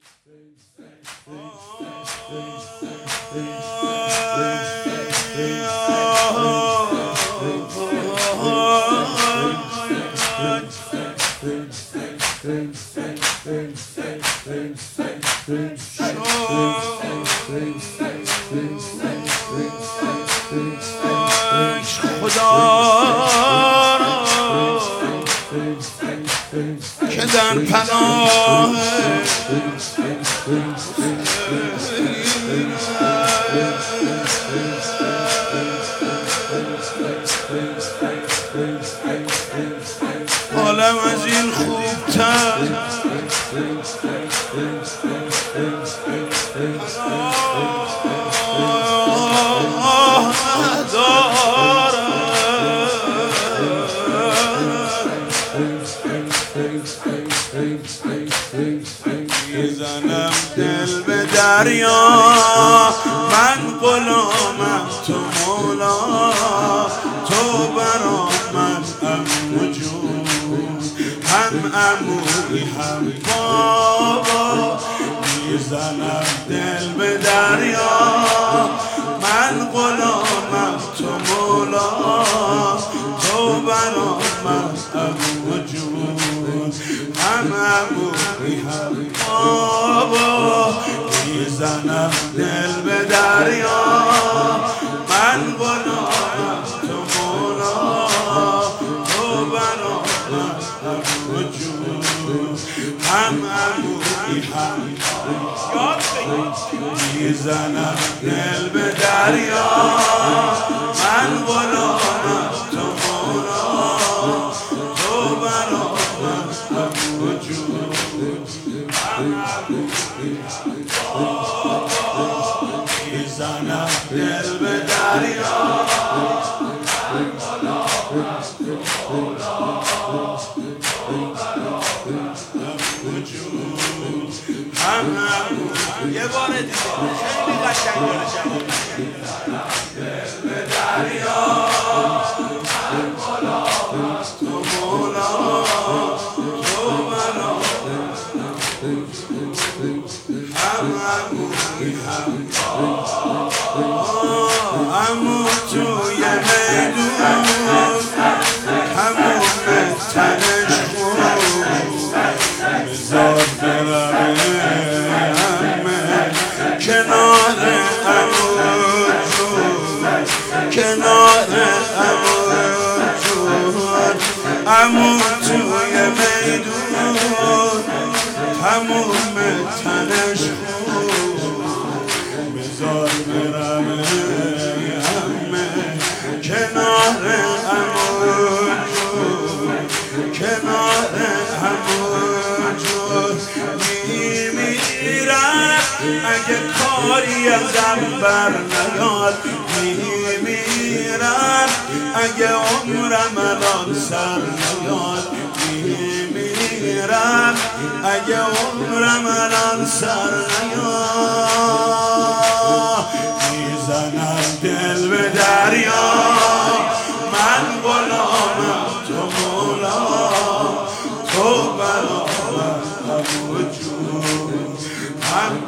خدا را که در پناه عالم از این خوبتر میزنم دل به دریا، من غلامم تو مولا، تو برا من وجود، هم عموی هم بابا. میزنم دل به دریا، من غلامم تو مولا، تو برا من وجود، هم عموی هم بابا. میزنم دل به دریا، من غلامم تو مولا، تو برا من وجود، هم عموی هم بابا. میزنم دل به دریا، من غلامم تو مولا، تو برا من وجود، هم عموی هم بابا. میزنم دل به دریا، من غلامم تو مولا، تو برا من وجود، هم عموی. یه بار دیگه خیلی قشنگ داره جواب. دل به دریا، من غلامم تو مولا، تو برا من وجود، هم عموی هم بابا. عمو توی میدون همون تنش خون، بذار برمه کنار عمو جون، کنار عمو جون. عمو توی میدون تموم تنش خون، بذار برمه کنار عمو جون، کنار عمو جون. میمیرم اگه کاری ازم بر نیاد، میمیرم اگه عمرم الان سر نیاد، میمیرم اگه عمرم الان سر نیاد. میزنم دل به دریا، من غلامم تو مولا، تو برا من وجود، هم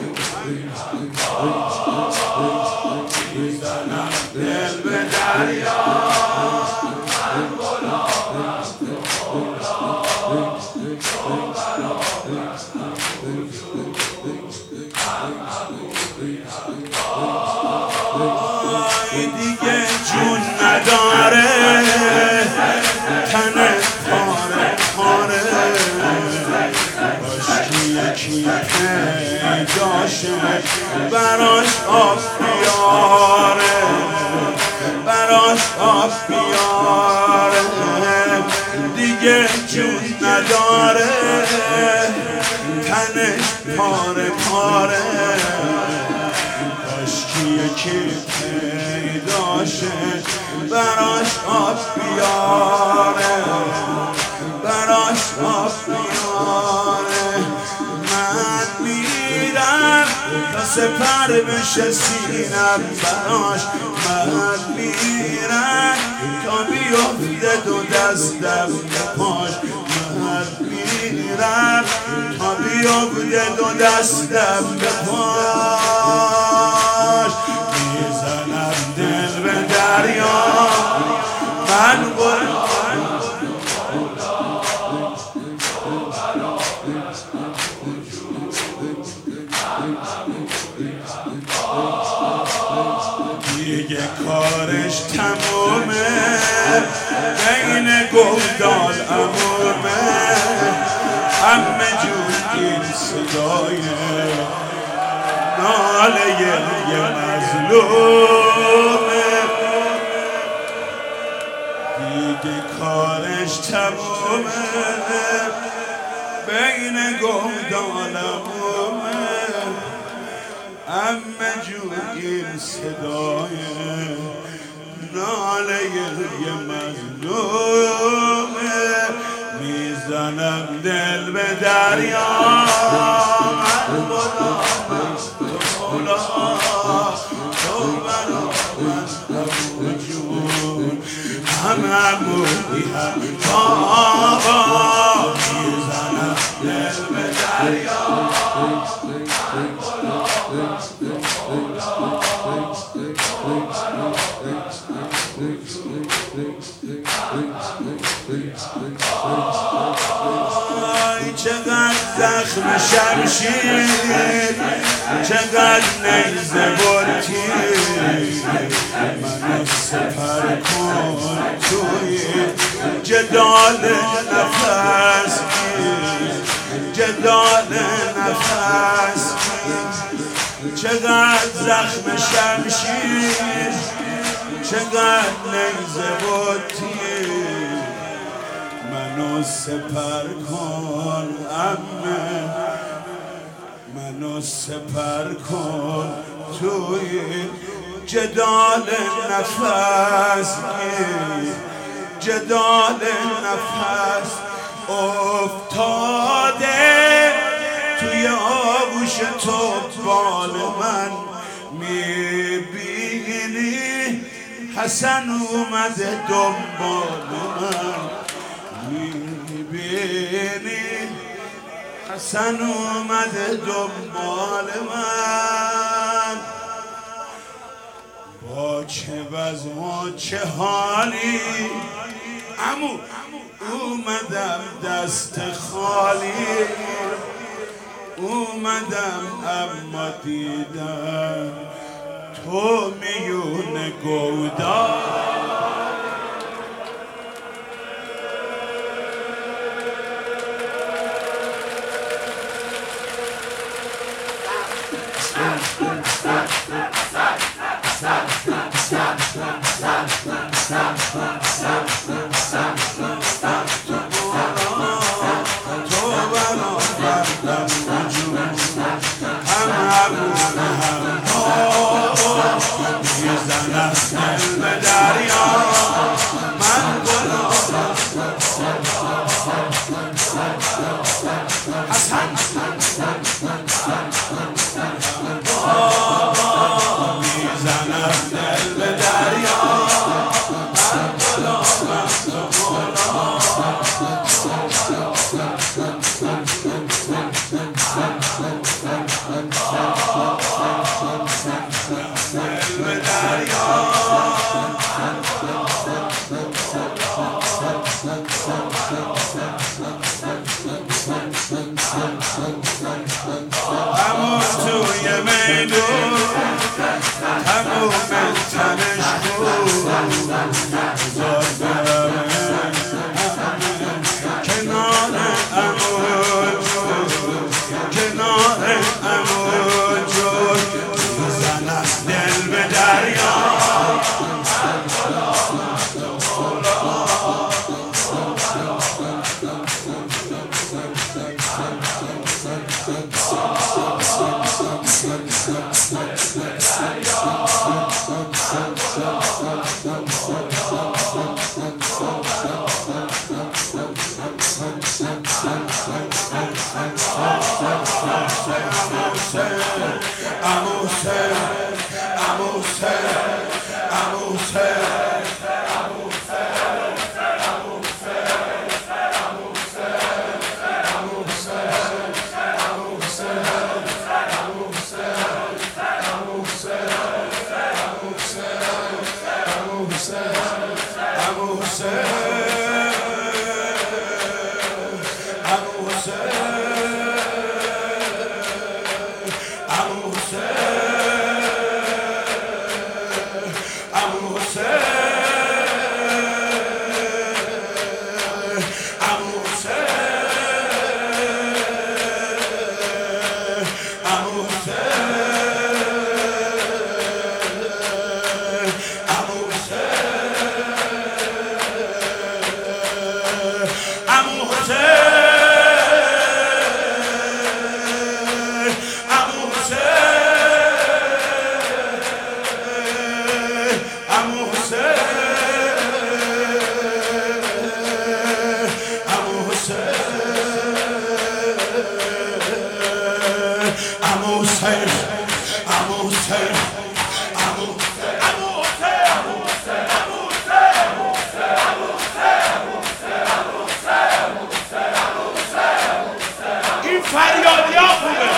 میزنم دل به دریا، من غلامم تو مولا، تو برا من وجود، هم دیگه جون نداره تن پاره پاره، کاشکی یکی پیداشه براش آب بیاره، براش آب بیاره. دیگه جون نداره تنش پاره پاره، کاشکی یکی پیداشه براش آب بیاره، براش آب بیاره. من میرم تا سپر بشه سینم براش، من میرم تا بیفته دو دستم به پاش، من میرم میرم تا بیفته دو دستم به پاش میزنم دل به دریا من دیگه کارش تمومه بین گلدان عمومه همه جون این صدای ناله یه مظلومه دیگه کارش تمومه بین گلدان عمومه همه جون این صدای ناله یه مظلومه میزنم دل به دریا من خدا تو مولا تو برا من وجود همونی هم بابا میزنم دل به دریا چقدر زخم شمشیر چقدر نیزه و تیر منو سپر کن توی جدال نفس گیر جدال نفس گیر چقدر زخم شمشیر چقدر نیزه و تیر منو سپر کن عمه منو سپر کن توی جدال نفس گیر جدال نفس افتاده توی آغوش تو بال من میبینی حسن اومده دنبال من میبینی حسن اومده دنبال من با چه وضع و چه حالی عمو اومدم دست خالی اومدم اما دیدم تو میون گودال همون توی میدون همون تنش بود بذار برمه کنار امون جود کنار امون جود میزنم دل به دریا عمو حسین عمو حسین عمو این فریادی ها خوبه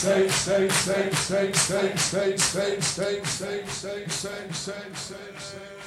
Say